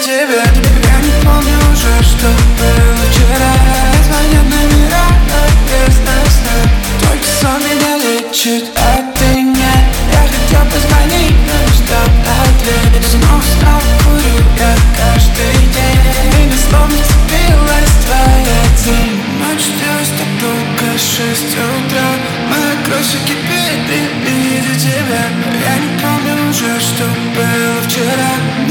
тебя. Я не помню уже, что было вчера. Звонят номера, неизвестно сна. Только сон меня лечит, а ты нет. Я хотел позвонить, но не ждал ответ. Снова курю я каждый день. Меня словно вцепилась твоя тень. Ночь длилась так долго, 6 утра. Моя кровь все кипит при виде тебя. Я не помню уже, что было вчера.